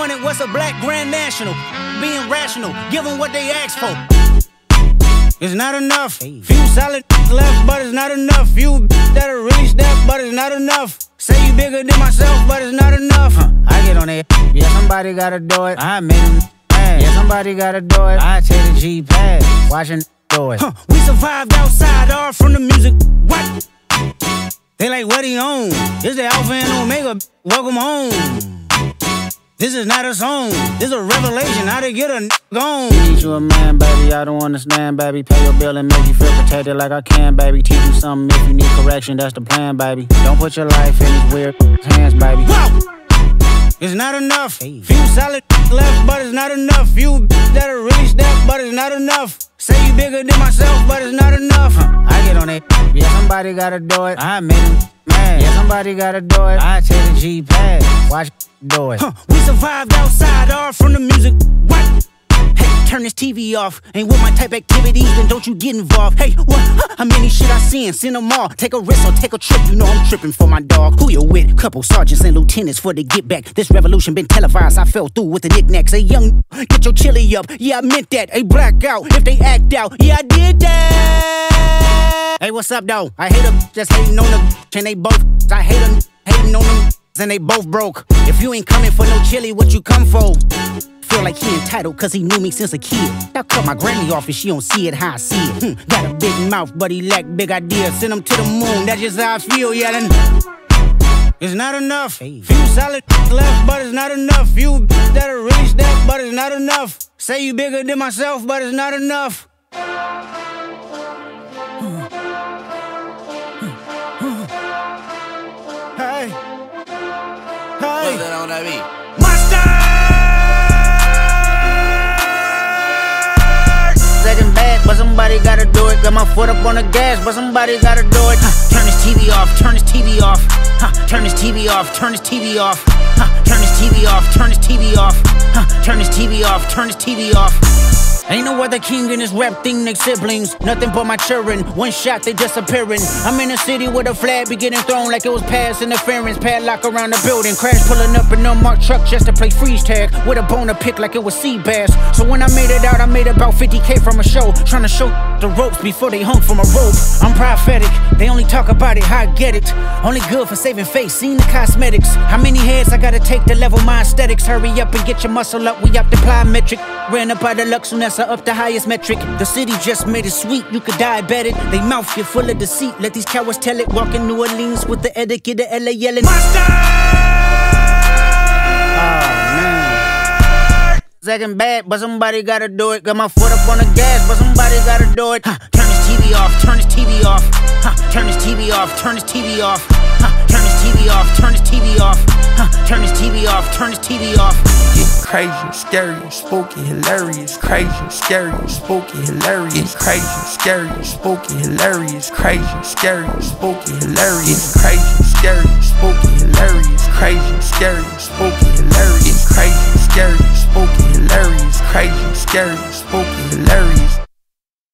disappointed. What's a black grand national? Being rational, give them what they ask for. It's not enough. Few solid left, but it's not enough. Few that'll reach that, but it's not enough. Say you bigger than myself, but it's not enough. I get on it. Yeah, somebody gotta do it. I made him mad. Yeah, somebody gotta do it. I take the G-Pad, watching do it. We survived outside, all from the music. What? They like, what he on? This the Alpha and Omega. Welcome home. This is not a song, this is a revelation, how to get a gone. Teach you a man, baby, I don't understand, baby. Pay your bill and make you feel protected like I can, baby. Teach you something if you need correction, that's the plan, baby. Don't put your life in these weird hands, baby. Whoa! It's not enough. Few solid left, but it's not enough. Few that'll reach that, but it's not enough. Say you bigger than myself, but it's not enough. I get on it. Yeah, somebody gotta do it. I made him mad. Yeah, somebody gotta do it. I take the G-Pad, watch do it. We survived outside, all from the music. What? Hey, turn this TV off. Ain't with my type activities, then don't you get involved. Hey, what? How many shit I seen? Send them all. Take a risk or take a trip. You know I'm tripping for my dog. Who you with? Couple sergeants and lieutenants for the get back. This revolution been televised. I fell through with the knickknacks. Hey, young, get your chili up. Yeah, I meant that. Hey, black out if they act out. Yeah, I did that. Hey, what's up, though? I hate them just hating on them. And they both. I hate them hating on them. And they both broke. If you ain't coming for no chili, what you come for? Feel like he entitled cause he knew me since a kid. I cut my granny off and she don't see it how I see it. Got a big mouth but he lack big ideas. Send him to the moon, that's just how I feel yelling. It's not enough. Few solid left but it's not enough. Few that'll reach that but it's not enough. Say you bigger than myself but it's not enough. Hey. Hey. Monster! Second bad, but somebody gotta do it. Got my foot up on the gas, but somebody gotta do it. Turn this TV off, turn this TV off. Turn this TV off, turn this TV off. Turn this TV off, turn this TV off. Turn this TV off, turn this TV off. Ain't no other king in this rap thing, they siblings. Nothing but my children, one shot they disappearing. I'm in a city with a flag be getting thrown like it was past interference. Padlock around the building, crash pulling up an unmarked truck just to play freeze tag. With a bone to pick like it was sea bass. So when I made it out, I made about 50K from a show. Trying to show the ropes before they hung from a rope. I'm prophetic, they only talk about it, how I get it. Only good for saving face, seen the cosmetics. How many heads I gotta take to level my aesthetics? Hurry up and get your muscle up, we up the plyometric. Ran up out of luck, soon as I up the highest metric. The city just made it sweet, you could diabetic. They mouth get full of deceit, let these cowards tell it. Walk in New Orleans with the etiquette of LA yelling Monster! Oh man. Second bad, but somebody gotta do it. Got my foot up on the gas, but somebody gotta do it. Turn this TV off, turn this TV off. Turn this TV off, turn this TV off. Turn this TV off, turn this TV off. Turn this TV off, turn this TV off. Crazy, scary, spooky, hilarious. Crazy, scary, spooky, hilarious. Crazy, scary, spooky, hilarious. Crazy, scary, spooky, hilarious. Crazy, scary, spooky, hilarious. Crazy, scary, spooky, hilarious. Crazy, scary, spooky, hilarious. Crazy, scary, spooky, hilarious.